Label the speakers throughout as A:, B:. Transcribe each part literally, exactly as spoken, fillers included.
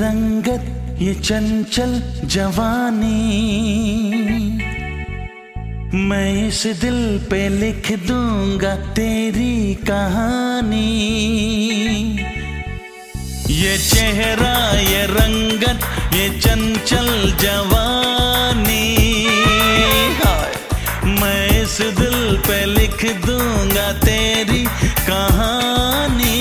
A: रंगत ये चंचल जवानी, मैं इस दिल पे लिख दूंगा तेरी कहानी। ये चेहरा ये रंगत ये चंचल जवानी, मैं इस दिल पे लिख दूंगा तेरी कहानी।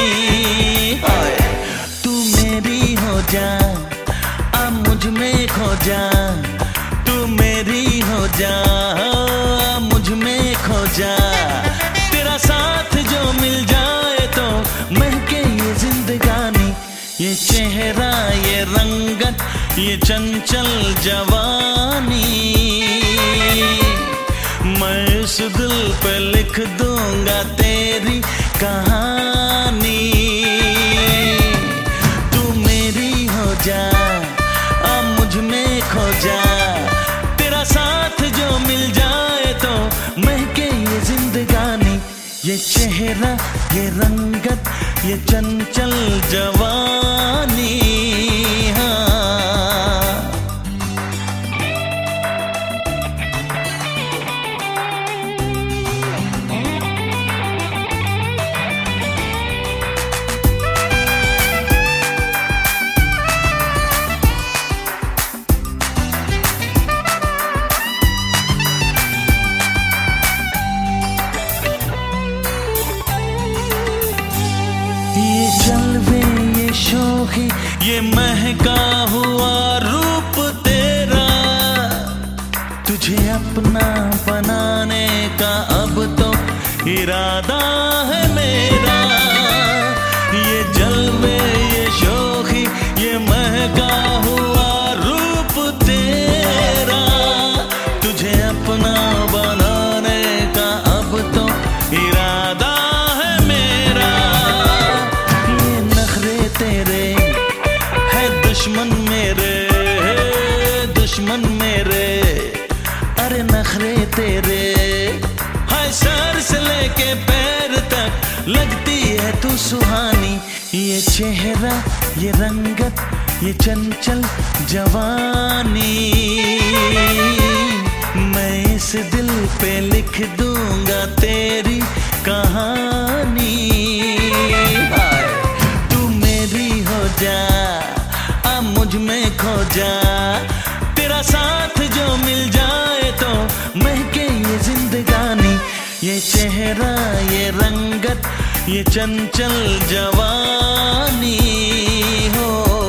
A: तू मेरी हो जा अब मुझ में खो जा, तू मेरी हो जा अब मुझ में खो जा। तेरा साथ जो मिल जाए तो महके ये जिंदगानी। ये चेहरा ये रंगत ये चंचल जवानी, मैं इस दिल पे लिख दूंगा तेरी कहानी। तू मेरी हो जा अब मुझ में खो जा, तेरा साथ जो मिल जाए तो महके ये जिंदगानी। ये चेहरा ये रंगत ये चंचल जवानी। ये जलवे ये शोखी ये महका हुआ रूप तेरा, तुझे अपना बनाने का अब तो इरादा है मेरा। ये जलवे ये शोखी ये महका हुआ रूप तेरा, तुझे अपना बनाने का अब तो इरादा है मेरा। तेरे है दुश्मन मेरे दुश्मन मेरे, अरे नखरे तेरे है सर से लेके पैर तक लगती है तू सुहानी। ये चेहरा ये रंगत ये चंचल जवानी, मैं इस दिल पे लिख दूंगा तेरी कहानी। जा अब मुझ में खो जा, तेरा साथ जो मिल जाए तो महके ये जिंदगानी। ये चेहरा ये रंगत ये चंचल जवानी हो।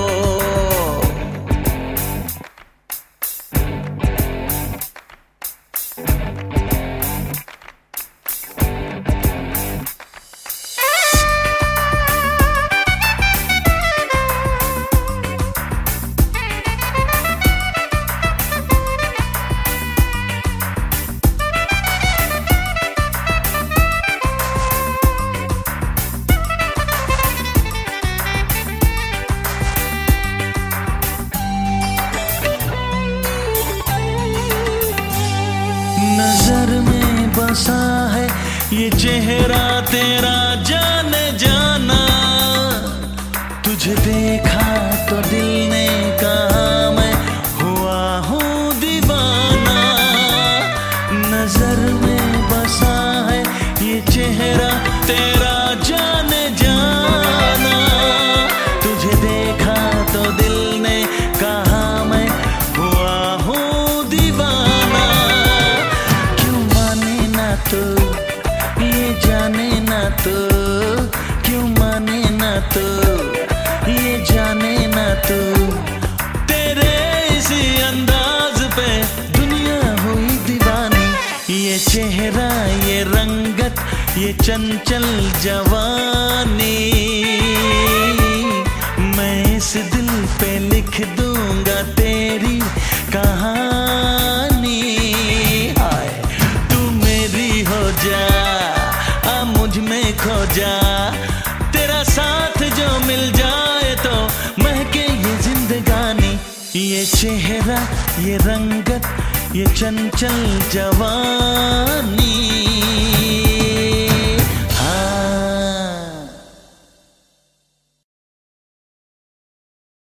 A: नजर में बसा है ये चेहरा तेरा जाने जाना, तुझे देखा तो दिल ने कहा मैं हुआ हूँ दीवाना। नजर में बसा है ये चेहरा तेरा जाने जाना, तुझे देखा तो दिल ने कहा मैं हुआ हूँ दीवाना। तो ये जाने ना तो क्यों माने ना तो ये जाने ना तो, तेरे इसी अंदाज पे दुनिया हुई दीवानी। ये चेहरा ये रंगत ये चंचल जवानी, मैं इस दिल पे लिख दूंगा तेरी कहानी। जा अब मुझ में खो जा, तेरा साथ जो मिल जाए तो महके ये जिंदगानी। ये चेहरा ये रंगत ये चंचल जवानी।